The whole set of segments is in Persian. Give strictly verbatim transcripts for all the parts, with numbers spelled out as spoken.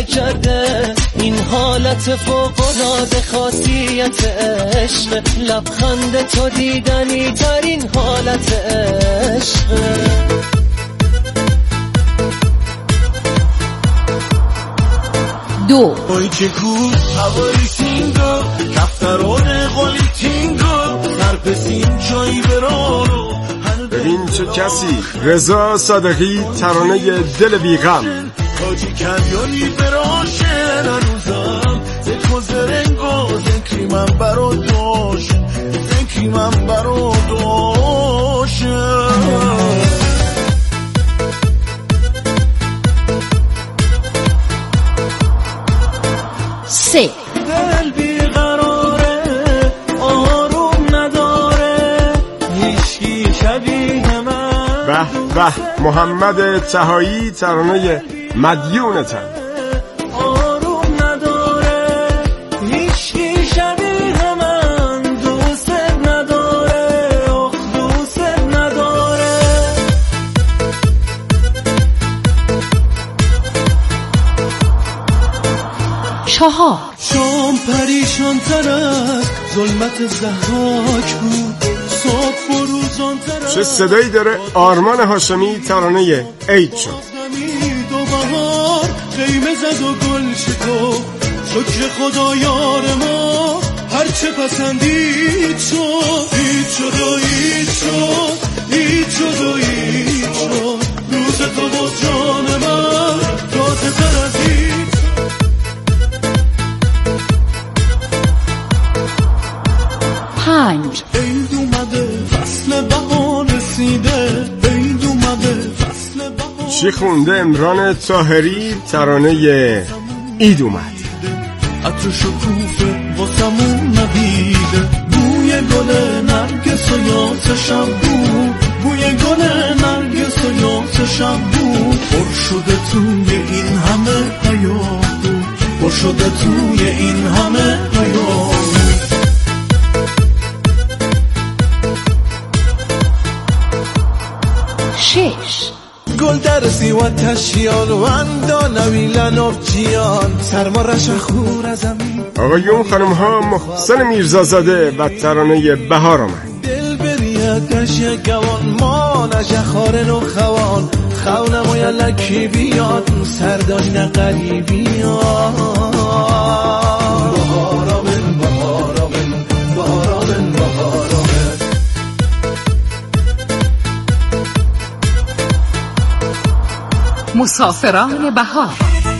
کرده این حالت فوق‌العاده خاصیت عشق، لبخند تو دیدنی ترین حالت عشق. دو اوی که کو هوایی سینگو کفتران قولی تینگو سرپسین چایی برارو. ببین چه کسی، رضا صادقی، ترانه دل بیغم. کاجی کریانی براشه نروزم زکو زرنگو زنکی من برا دوش زنکی من برا دوش. سه دل بیقراره آروم نداره هیچی شبیه من. به به محمد طهایی، ترانه مدیونتم. آروم نداره هیچی شبیه من، دوست نداره اخ دوست نداره. چهار شام پریشان تر از ظلمت زحاک بود، صبح و روزان تر از چه صدایی داره آرمان هاشمی، ترانه عید شد. دو بهار قیمه زد و گل شکفت، شکر خدا یار ما هرچه پسندید شد. هیچ شد و هیچ شد هیچ شد و هیچ شد، روز تو باز جان من تازه تر از هیچ. پنج عید اومده فصل بهار رسیده، عید اومده فصل بهار. چی خونده امران طاهری، ترانه عید اومد. عطر شکوفه واسمون ندیده، بوی گل نرگس و یاسشم بود، بوی گل نرگس و یاسشم بود. پر شده توی این همه حیات بود، پر شده توی این همه حیات. شش گل در سیوان تشیان وندا نویلن افجیان سرما رش خور از زمین. آقایون خانم ها، محسن میرزازاده و ترانه بهار آمد. دل بریاد کشی گوان ما نشه خارن و خوان خونم و یلکی بیاد سرداری نقری بیاد. بهارا من بهارا من بهارا من بهارا من. مسافران بهار.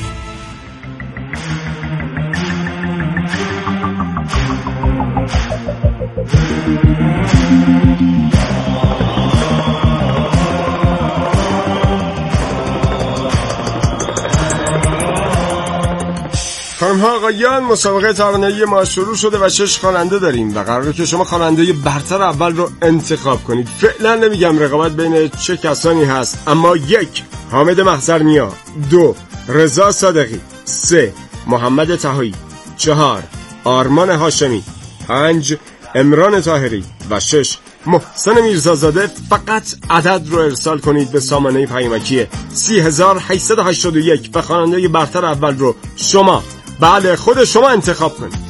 خانم ها آقایان، مسابقه ترانه‌ای ما شروع شده و شش خواننده داریم و قراره که شما خواننده برتر اول رو انتخاب کنید. فعلا نمیگم رقابت بین چه کسانی هست، اما یک حامد محضرنیا، دو رضا صادقی، سه محمد طهایی، چهار آرمان هاشمی، پنج امران طاهری و شش محسن میرزازاده. فقط عدد رو ارسال کنید به سامانه پیامکی سی هزار و هشتصد و هشتاد و یک و خواننده برتر اول رو شما، بله خود شما انتخاب کنید.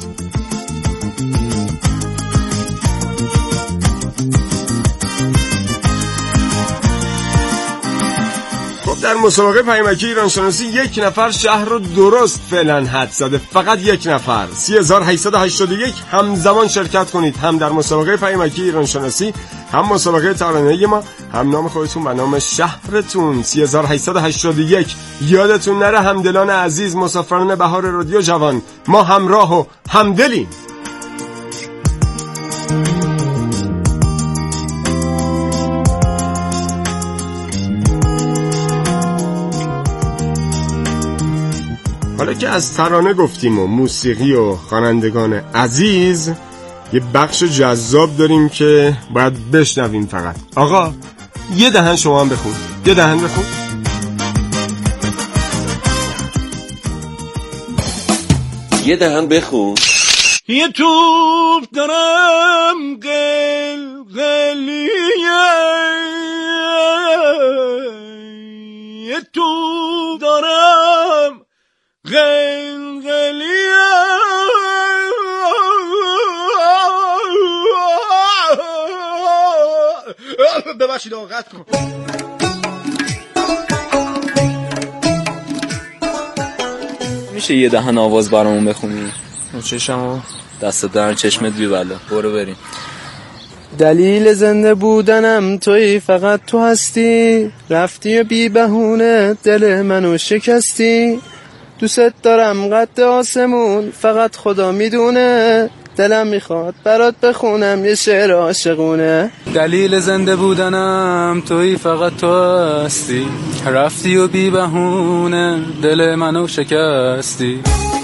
خب در مسابقه پیامکی ایران شناسی یک نفر شهر رو درست فعلا حد زده، فقط یک نفر. سی هزار و هشتصد و هشتاد و یک همزمان شرکت کنید، هم در مسابقه پیامکی ایران شناسی، هم مسابقه ترانه‌ای ما، هم نام خودتون و نام شهرتون. سی هزار و هشتصد و هشتاد و یک. یادتون نره همدلان عزیز، مسافران بهار رادیو جوان، ما همراه و همدلیم. حالا که از ترانه گفتیم و موسیقی و خوانندگان عزیز، یه بخش جذاب داریم که باید بشنویم. فقط آقا یه دهن شما هم بخون، یه دهن بخون. یه دهن بخون. یه توپ دارم قل قلیه، یه توپ دارم قلقلی ببخشید آقا قطع کن. میشه یه دهن آواز برامون بخونی؟ چشمو دست در چشمت بی بلا. برو بریم. دلیل زنده بودنم تویی، فقط تو هستی، رفتی و بی بهونه دل منو شکستی، دوست دارم قد آسمون فقط خدا میدونه، دلم میخواد برات بخونم یه شعر عاشقونه. دلیل زنده بودنم تویی، فقط تو هستی، رفتی و بی بهونه دل منو شکستی.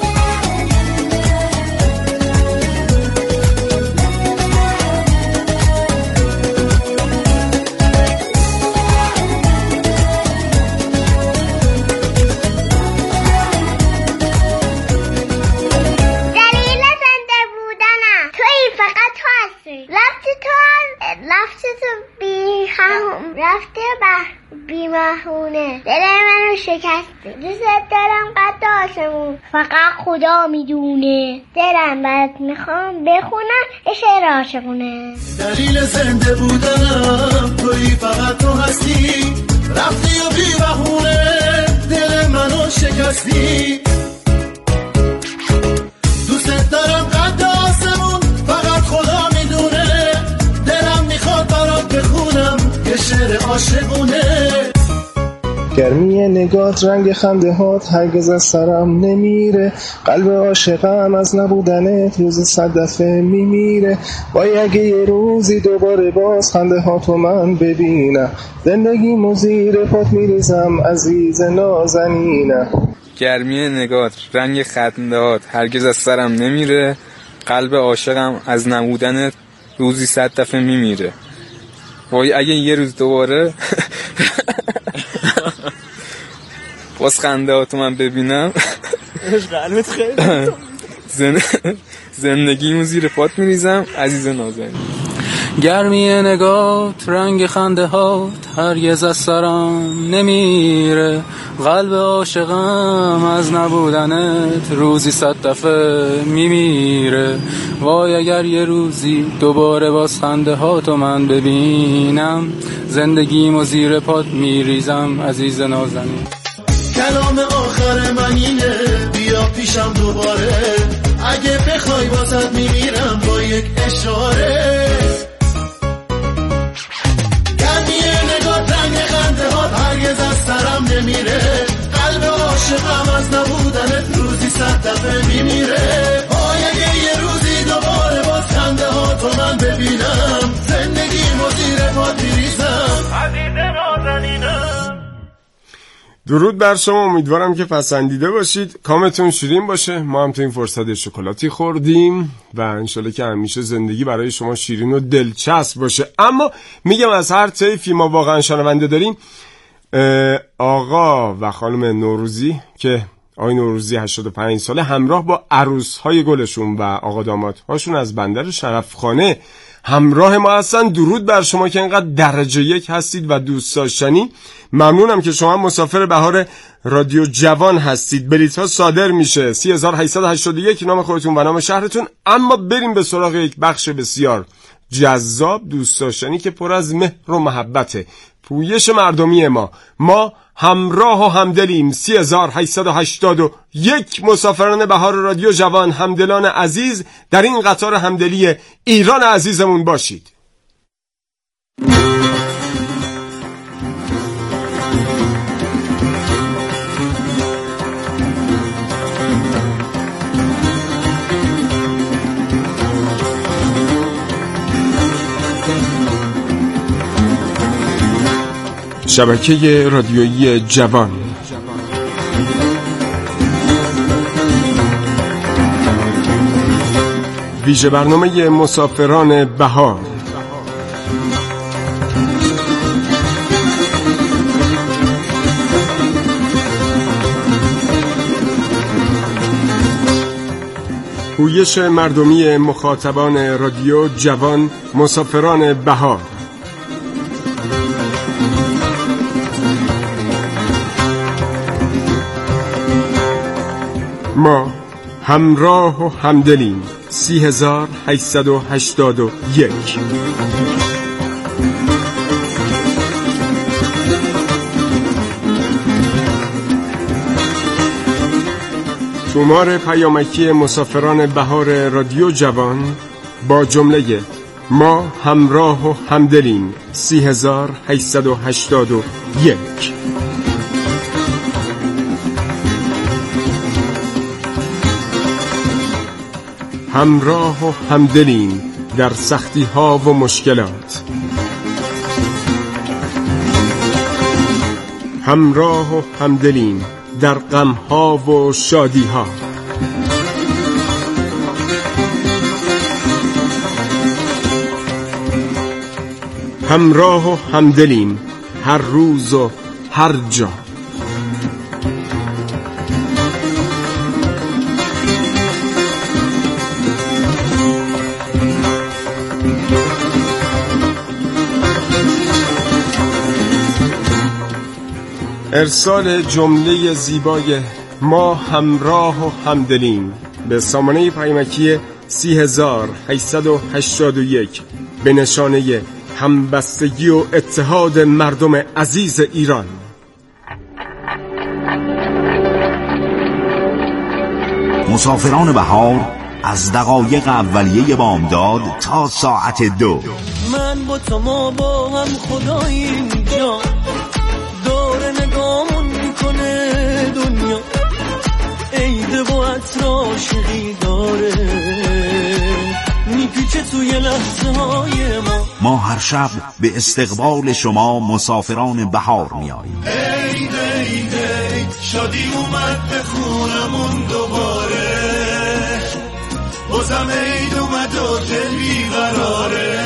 رفته به بیمهونه دل منو شکستی، دوست دارم قد آسمون فقط خدا میدونه، دلم برات میخوام بخونم یه شعر عاشقونه. دلیل زنده بودنم تویی، فقط تو هستی، رفتی و بیمهونه دل منو شکستی، دوست دارم قد آسمون فقط خدا میدونه، دلم میخواد برات بخونم یه شعر عاشقونه. گرمی نگات، رنگ خنده هات هرگز از سرم نمیره، قلب عاشقم از نبودنت روزی صد دفعه میمیره، وای اگه یه روزی دوباره باز خنده هاتو من ببینم، زندگیمو زیر پات میریزم عزیز نازنینم. گرمی نگات، رنگ خنده هات هرگز از سرم نمیره، قلب عاشقم از نبودنت روزی صد دفعه میمیره، وای اگه یه روز دوباره باز خنده هاتو من ببینم قلبت خیلی زن... زندگیمو زیر پات میریزم عزیز نازنین. گرمی نگات، رنگ خنده هات هرگز از سرم نمیره، قلب عاشقم از نبودنت روزی صد دفعه میمیره، وای اگر یه روزی دوباره باز خنده هاتو من ببینم، زندگیمو زیر پات میریزم عزیز نازنین. کلام آخر من اینه، بیا پیشم دوباره، اگه بخوای واسط میمیرم با یک اشاره. گرمی نگاه، رنگ خنده ها هرگز از سرم نمیره، قلب عاشقم از نبودنت روزی صد دفعه میمیره، وای اگه یه روزی دوباره باز خنده ها تو من ببینم، زندگیمو زیر پات میریزم عزیز نازنینم. درود بر شما، امیدوارم که پسندیده باشید، کامتون شیرین باشه. ما هم تو این فرصت شکلاتی خوردیم و انشالله که همیشه زندگی برای شما شیرین و دلچسب باشه. اما میگم از هر طیفی ما واقعا شنونده داریم. آقا و خانم نوروزی که آقای نوروزی هشتاد و پنج ساله همراه با عروس‌های گلشون و آقا دامادهاشون از بندر شرفخانه همراه ما هستن. درود بر شما که اینقدر درجه یک هستید و دوست داشتنی. ممنونم که شما مسافر بهار رادیو جوان هستید. بلیط ها صادر میشه سی هزار و هشتصد و هشتاد و یک، نام خودتون و نام شهرتون. اما بریم به سراغ یک بخش بسیار جذاب دوست داشتنی که پر از مهر و محبته. پویش مردمی ما ما همراه و همدلیم. سی هزار و هشتصد و هشتاد و یک مسافران بهار رادیو جوان، همدلان عزیز، در این قطار همدلی ایران عزیزمون باشید. شبکه رادیویی جوان. ویژه برنامه مسافران بهار. پویش مردمی مخاطبان رادیو جوان، مسافران بهار. ما همراه و همدلیم. سی هزار هشتصد و هشتاد و یک. شماره پیامکی مسافران بهار رادیو جوان با جمله ما همراه و همدلیم. سی هزار هشتصد و هشتاد و یک. همراه و همدلیم در سختی ها و مشکلات. همراه و همدلیم در غم ها و شادی ها. همراه و همدلیم هر روز و هر جا. ارسال جمله زیبای ما همراه و همدلیم به سامانه پیامکی سی هزار هشتصد و هشتاد و یک به نشانه همبستگی و اتحاد مردم عزیز ایران. مسافران بهار از دقایق اولیه بامداد تا ساعت دو. من با تو ما با هم خدای اینجا داره نگامون میکنه دنیا. عیده با عطر عاشقی داره میپیچه توی لحظه های ما. ما هر شب به استقبال شما مسافران بهار میاییم. عیده عیده شادی اومد به خونمون دوباره. بازم عید اومد و دل بیقراره.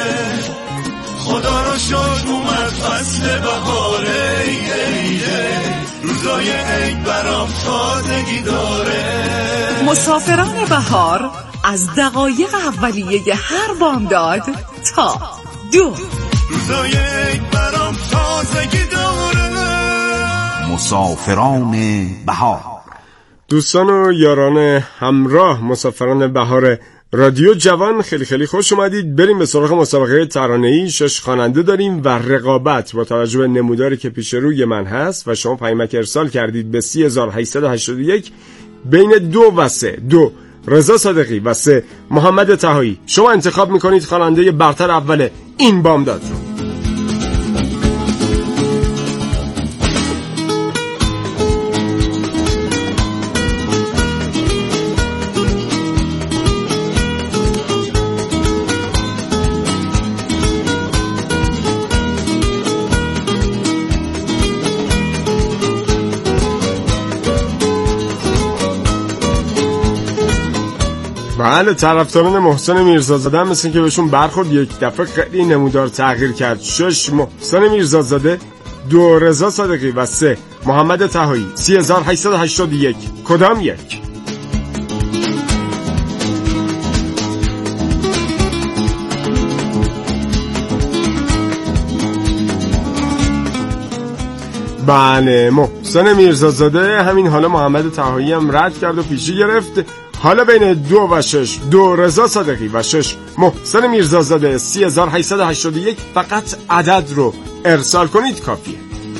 خدا رو شکر اومد فصل بهاره. عیده عیده روزای عید برام تازگی داره. مسافران بهار از دقایق اولیه هر بامداد تا دو. روزای عید برام تازگی داره. مسافران بهار. دوستان و یاران همراه مسافران بهار رادیو جوان، خیلی خیلی خوش اومدید. بریم به سراغ مسابقه ترانه‌ای. شش خواننده داریم و رقابت با توجه به نموداری که پیش روی من هست و شما پیامک ارسال کردید به سی هزار هشتصد و هشتاد و یک بین دو و سه. دو رضا صادقی و سه محمد طهایی. شما انتخاب میکنید خواننده برتر اول این بامداد رو. بله، طرفداران محسن میرزازاده هم مثل که بهشون برخورد یک دفعه خیلی نمودار تغییر کرد. شش محسن میرزازاده، دو رضا صادقی و سه محمد طهایی. سی هزار هشتصد و هشتاد و یک کدام یک؟ بله، محسن میرزازاده همین حالا محمد طهایی هم رد کرد و پیشی گرفت. حالا بین دو و شش، دو رضا صادقی و شش محسن میرزازاده. سی هزار هشتصد و هشتاد و یک فقط عدد رو ارسال کنید کافیه.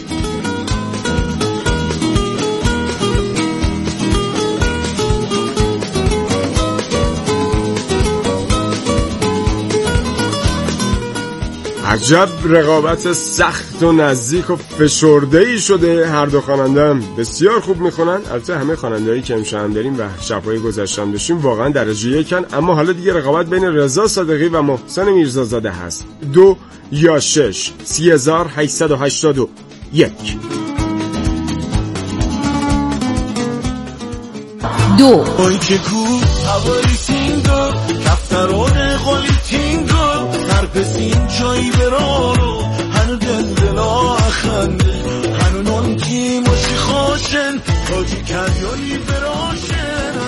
عجب رقابت سخت و نزدیک و فشرده‌ای شده. هر دو خواننده هم بسیار خوب میخونن. البته همه خواننده‌ای که امشب هم داریم و شب‌های گذشته هم داشتیم واقعا درجه یکن. اما حالا دیگه رقابت بین رضا صادقی و محسن میرزازاده هست. دو یا شش. سی هزار هشتصد و هشتاد و یک. دو اوی که کو هواری سینگو کفترون خولی تینگو ترپسین چایی برارو هنو دل دلا اخنده هنو نونکی مشی خوشن تاکی کریانی براشن.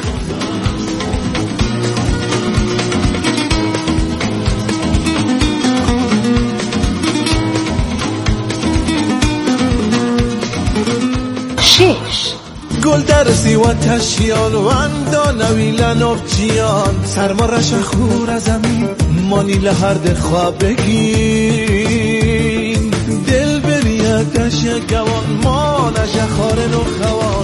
شش گل در و تشیال و اندانویلن و جیان سرما رش خور ازمی مانی لحرد خواب بگین دل بریدش گوان ما نشه خارن و خوان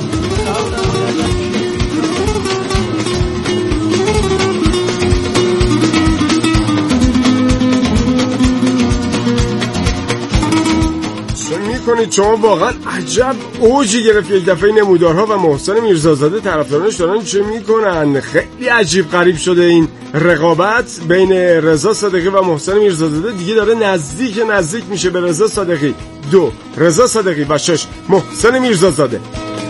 کنید شما واقعا عجب اوجی گرفت یک دفعه نمودارها و محسن میرزازاده طرفدارانش دارن چه میکنن. خیلی عجیب غریب شده این رقابت بین رضا صادقی و محسن میرزازاده، دیگه داره نزدیک نزدیک میشه به رضا صادقی. دو رضا صادقی و شش محسن میرزازاده.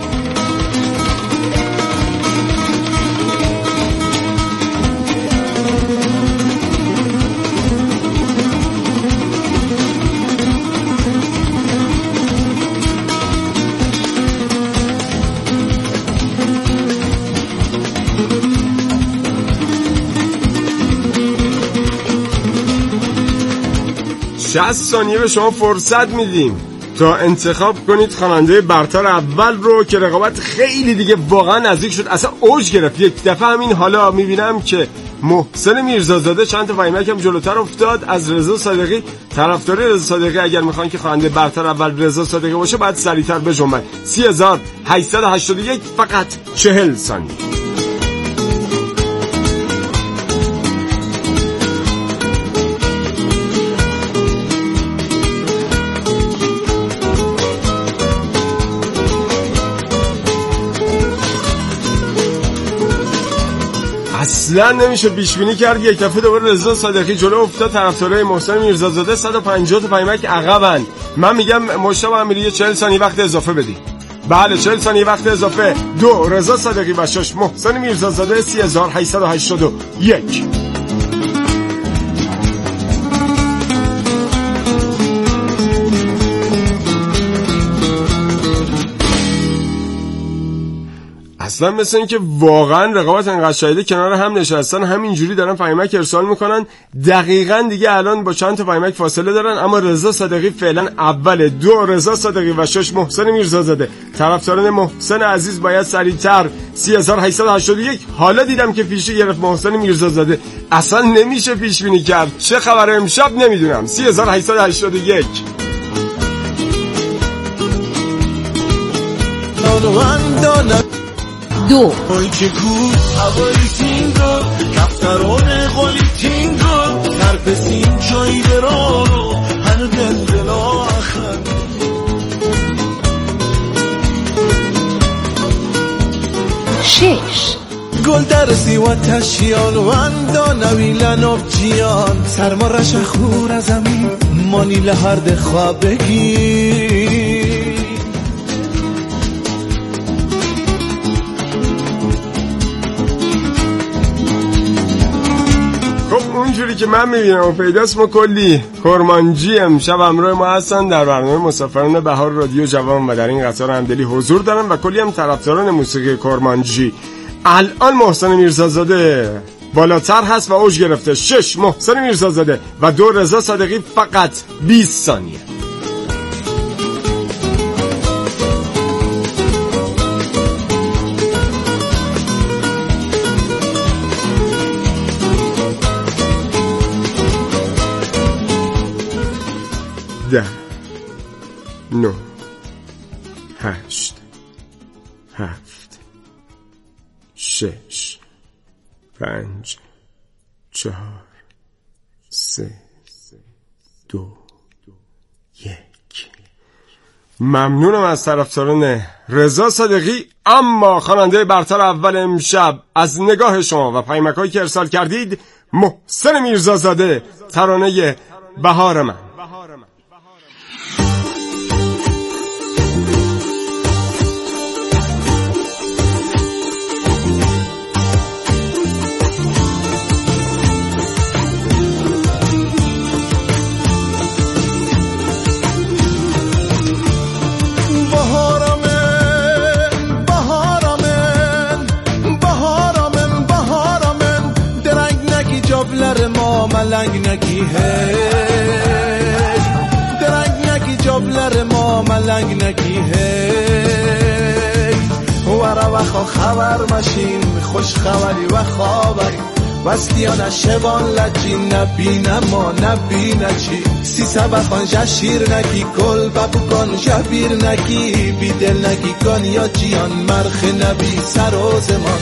شصت ثانیه به شما فرصت میدیم تا انتخاب کنید خواننده برتر اول رو که رقابت خیلی دیگه واقعا نزدیک شد، اصلا اوج گرفت. یک دفعه همین حالا میبینم که محسن میرزازاده چند تا پیمک هم جلوتر افتاد از رضا صادقی. طرفدار رضا صادقی اگر میخوان که خواننده برتر اول رضا صادقی باشه باید سریعتر بجنبن. سی هزار هشتصد و هشتاد و یک فقط چهل ثانیه. اصلا نمیشه پیش بینی کرد یک دفعه دوباره رضا صادقی جلو افتاد. طرفدارای محسن میرزازاده صد و پنجاه تا پیمک عقبن. من میگم مجتبی امیری چهل ثانیه وقت اضافه بدی. بله چهل ثانیه وقت اضافه. دو رضا صادقی و شش محسن میرزازاده. سی هزار هشتصد و هشتاد و یک. اصلا مثل این که واقعا رقابت انقدر شدیده کنار هم نشستن همینجوری دارن پیمک ارسال میکنن. دقیقاً دیگه الان با چند تا پیمک فاصله دارن، اما رضا صادقی فعلا اوله. دو رضا صادقی و شش محسن میرزازاده. طرفداران محسن عزیز باید سریعتر. سی هزار هشتصد و هشتاد و یک. حالا دیدم که پیشی گرفت محسن میرزازاده. اصلا نمیشه پیش بینی کرد. چه خبره امشب نمیدونم. سی هزار هشتصد و هشتاد و یک. دو ای که کو هوای تینگو کفتران قولی تینگو ترپسین جایی برارو هنو دل دل آخر شش گل درسی و تشیال و اندانویلن و جیان سرما رش خور از زمین مانی لحرد خواب بگیر. اونجوری که من میبینم و پیداست ما کلی کرمانجی امشب همراه ما هستن در برنامه مسافران بهار رادیو جوان و در این قطار همدلی حضور دارن و کلی هم طرفداران موسیقی کرمانجی. الان محسن میرزازاده بالاتر هست و اوج گرفته. شش محسن میرزازاده و دو رضا صادقی فقط بیست ثانیه. ده نو هشت هفت شش پنج چهار سه دو یک. ممنونم از طرفداران رضا صادقی. اما خواننده برتر اول امشب از نگاه شما و پیمک‌هایی که ارسال کردید محسن میرزازاده، ترانه بهار من. ملنگ نکی هی درنگ نکی جبلر ما ملنگ نکی هی ورا و وخا خبر مشین خوش خبری و خبری وستیان شبان لجین نبینم ما نبینه چی سی سبخان جشیر نکی کل ببو کن جبیر نکی بی دل نکی کن یا جیان مرخ نبی سر و زمان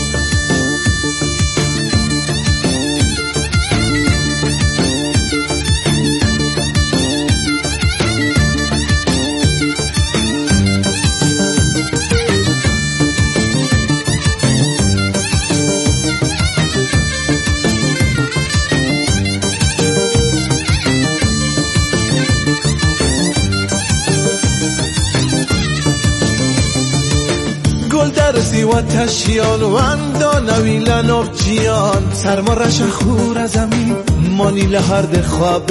درسی و تشیان و اندا نویلن آف جیان سرما رش خور از امین مانیل هرد خواب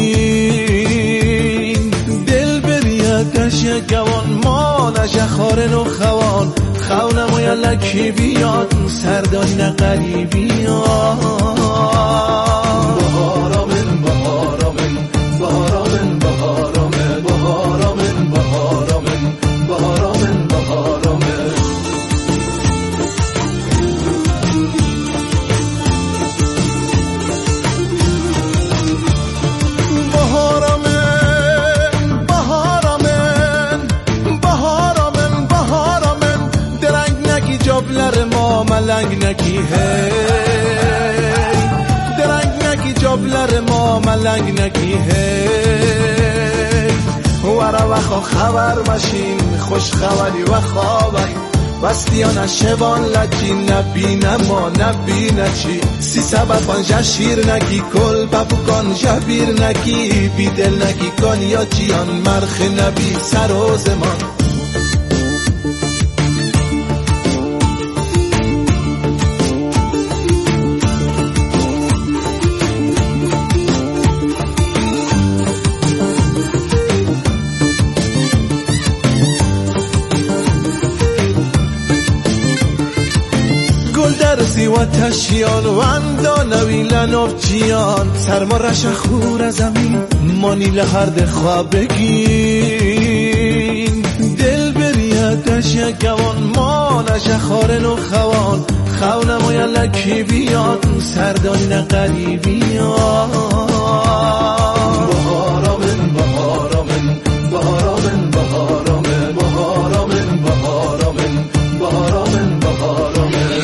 بگین دل بریدش گوان ما نشه خارن و خوان خونم و یلکی بیاد سردان نقریبیان بهارامن بهارامن بهارامن بهارامن بهارامن بهارامن بهارامن بهارامن ملنگ نکی هی درنگ نکی جابلر ما ملنگ نکی هی ورا وخا خبر مشین خوش خبری و خبری وستیان شبان لجین نبینه ما نبینه چی سی سبخان جشیر نکی کل ببو کن جبیر نکی بی دل نکی کن یا جیان مرخ نبی سر و زمان درسی و تشیان و اندا نویلن آف جیان سرما رش خور از امین مانیل هرد خواب بگین دل بریدش گوان ما نشه خارن و خوان خونم و یلکی بیاد سردان نقریبیان بهارامن بهارامن بهارامن بهارامن بهارامن بهارامن بهارامن بهارامن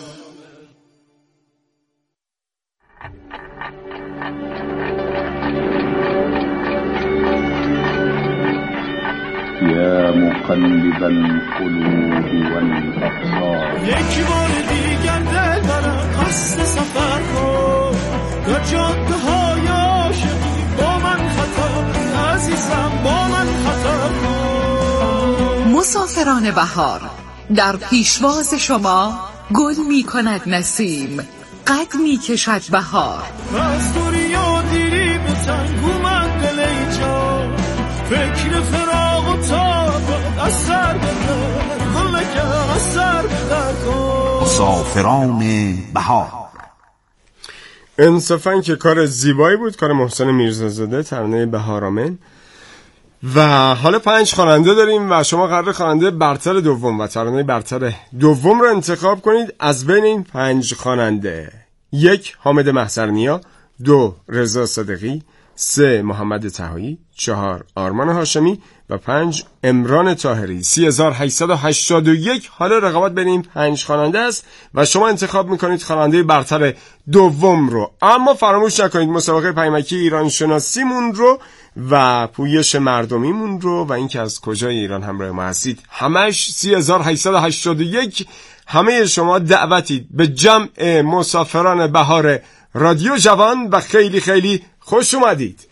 يا مقلب القلوب والأبصار یک بار دیگر دل برم قصد سفر کن در جاده های عاشقی با من خطا عزیزم با من خطا کن مسافران بهار در پیشواز شما گل می کند نسیم قد می کشد بهار از دوری و دیری به تنگ اومد دل اینجا فکر فراغ و تاب از سر بدر گل نکن از سر بدر کن مسافران بهار. انصافاً که کار زیبایی بود، کار محسن میرزازاده، ترانه بهارامن. و حالا پنج خواننده داریم و شما قرار خواننده برتر دوم و ترانه برتر دوم رو انتخاب کنید از بین این پنج خواننده. یک حامد محضرنیا، دو رضا صادقی، سه محمد طهایی، چهار آرمان هاشمی و پنج عمران طاهری. سی هزار و هشتصد و هشتاد و یک. حالا رقابت بین این پنج خواننده است و شما انتخاب میکنید خواننده برتر دوم رو. اما فراموش نکنید مسابقه پیمکی ایران شناسیمون رو و پویش مردمیمون رو و اینکه از کجای ایران همراه ما هستید همش سی هزار و هشتصد و هشتاد و یک. همه شما دعوتید به جمع مسافران بهار رادیو جوان و خیلی خیلی خوش اومدید.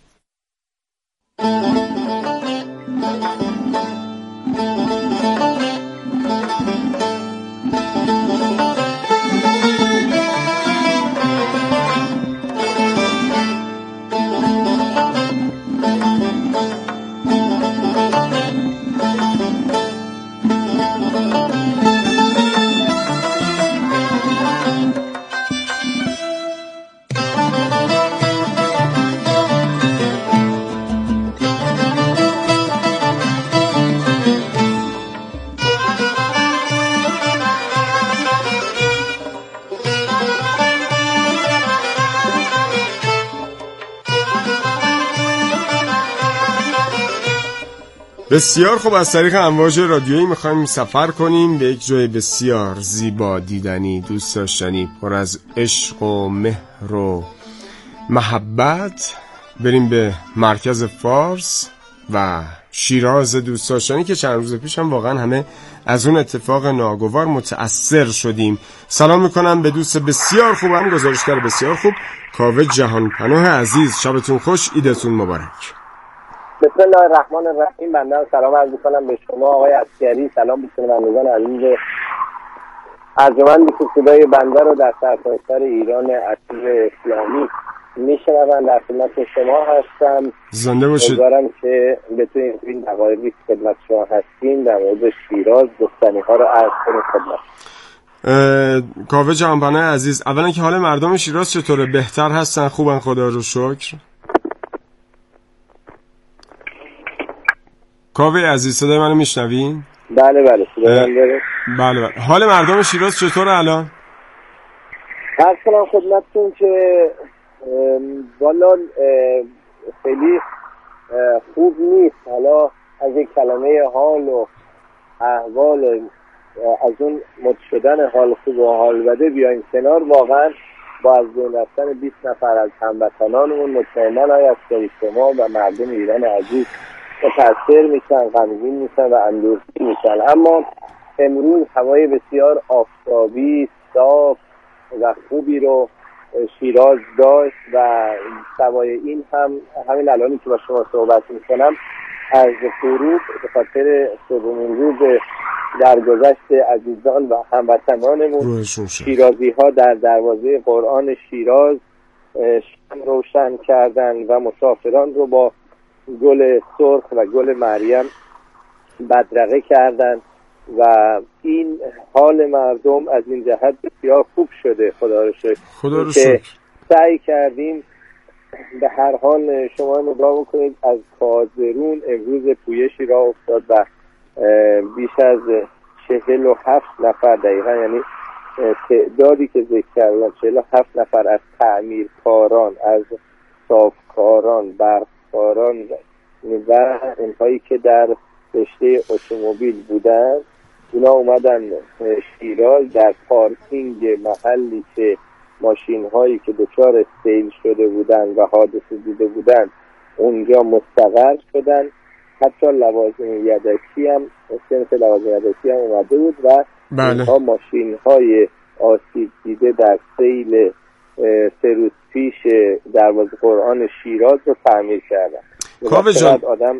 بسیار خوب، از طریق امواج رادیویی میخوایم سفر کنیم به یک جای بسیار زیبا، دیدنی، دوست داشتنی، پر از عشق و مهر و محبت. بریم به مرکز فارس و شیراز دوست داشتنی که چند روز پیش هم واقعا همه از اون اتفاق ناگوار متأثر شدیم. سلام میکنم به دوست بسیار خوبم، گزارشگر بسیار خوب، کاوه جهانپناه عزیز. شبتون خوش، ایدتون مبارک. بسم الله الرحمن الرحیم. بنده سلام عرض میکنم به شما آقای عسکری، سلام به شنوندگان عزیز ارجمندی که صدای بنده رو در سرتاسر ایران عزیز اسلامی میشنوند. در خدمت شما هستم. زنده باشید. امیدوارم که بتونید این دقایقی که خدمت شما هستیم در مورد شیراز گفتنی ها رو عرض کنید خدمت. کاوه جهانپناه عزیز، اولا که حال مردم شیراز چطوره؟ بهتر هستن؟ خوبن خدا رو شکر؟ کاوه عزیز صدای منو میشنوین؟ بله بله صدای من داره. بله بله. حال مردم شیراز چطوره الان؟ عرض کنم خدمتتون که والا خیلی خوب نیست. حالا از یک کلمه حال و احوال، از اون مد شدن حال خوب و حال بده بیایم کنار، واقعا با از بین رفتن بیست نفر از هموطنانمون مطمئناً آقای عسکری شما و مردم ایران عزیز متأثر میشن، غمگین میشن و اندوهگین میشن. اما امروز هوای بسیار آفتابی، صاف و خوبی رو شیراز داشت و سوای این هم همین الانی که با شما صحبت میکنم از غروب به خاطر سومین روز درگذشت عزیزان و هموطنانمون شیرازی ها در دروازه قرآن شیراز شمع روشن کردن و مسافران رو با گل سرخ و گل مریم بدرقه کردن و این حال مردم از این جهت بسیار خوب شده. خدا رو شکر. خدا رو شکر. سعی کردیم به هر حال. شما نگاه بکنید از کازرون امروز پویشی راه افتاد و بیش از چهل و هفت نفر، دقیقا یعنی تعدادی که ذکر کردم چهل و هفت نفر از تعمیرکاران، از صافکاران، برقکاران و اینهایی که در رشته اتومبیل بودن، اونا اومدن شیراز در پارکینگ محلی که ماشین هایی که دچار سیل شده بودن و حادثه دیده بودن اونجا مستقر شدن. حتی لوازم یدکی هم صنف لوازم یدکی هم اومده بود و بله. اینها ماشین های آسیب دیده در سیل سه روز پیش دروازه قرآن شیراز رو تعمیر کردن. کاوه جان، آدم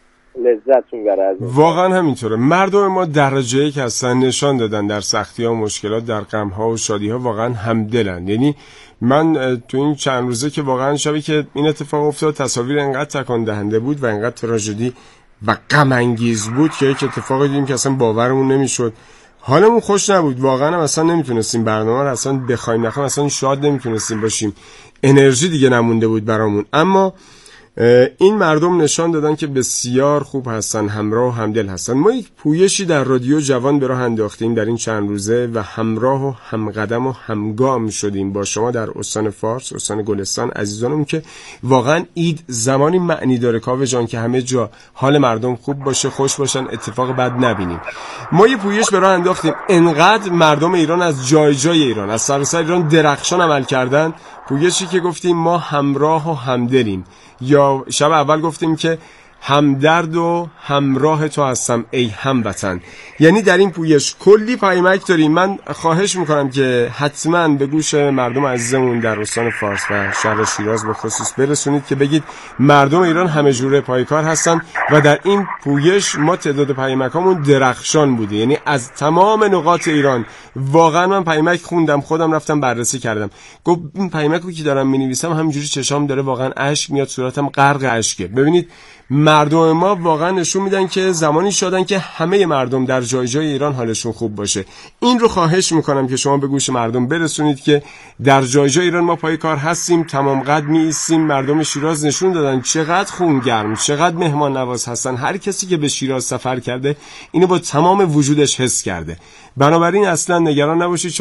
لذت میبره از این. واقعا همینطوره. مردم ما درجه یک هستن، نشان دادن در سختی ها و مشکلات، در غم ها و شادی ها واقعا همدلن. یعنی من تو این چند روزه که واقعا شبی که این اتفاق افتاد تصاویر انقدر تکان دهنده بود و انقدر تراژدی و غم انگیز بود که یک اتفاقی دیدیم که اصلا باورمون نمیشد. حالمون خوش نبود، واقعا اصلا نمیتونستیم برنامه رو اصلا بخوایم نخوایم اصلا شاد نمیتونستیم باشیم. انرژی دیگه نمونده بود برامون. اما این مردم نشان دادن که بسیار خوب هستن، همراه و همدل هستن. ما یک پویشی در رادیو جوان به راه انداختیم در این چند روزه و همراه و همقدم و همگام شدیم با شما در استان فارس، استان گلستان. عزیزانم که واقعا عید زمانی معنی داره کاوه جان که همه جا حال مردم خوب باشه، خوش باشن، اتفاق بد نبینیم. ما یک پویش به راه انداختیم، انقدر مردم ایران از جای جای ایران، از سراسر ایران درخشان عمل کردن. پویشی که گفتیم ما همراه و همدلیم، یا شب اول گفتیم که همدرد و همراه تو هستم ای هموطن. یعنی در این پویش کلی پیامک داریم. من خواهش میکنم که حتما به گوش مردم عزیزمون در استان فارس و شهر شیراز به خصوص برسونید که بگید مردم ایران همه جوره پایکار هستن و در این پویش ما تعداد پیامکامون درخشان بوده. یعنی از تمام نقاط ایران. واقعا من پیامک خوندم، خودم رفتم بررسی کردم. گفت این پیامکی که دارم می‌نویسم همینجوری چشام داره واقعا اشک میاد، صورتم غرق اشکه. ببینید مردم ما واقعا نشون میدن که زمانی شدن که همه مردم در جای جای ایران حالشون خوب باشه. این رو خواهش میکنم که شما به گوش مردم برسونید که در جای جای ایران ما پای کار هستیم، تمام قد میایستیم. مردم شیراز نشون دادن چقدر خونگرم، چقدر مهمان نواز هستن. هر کسی که به شیراز سفر کرده اینو با تمام وجودش حس کرده. بنابراین اصلا نگران نباشید.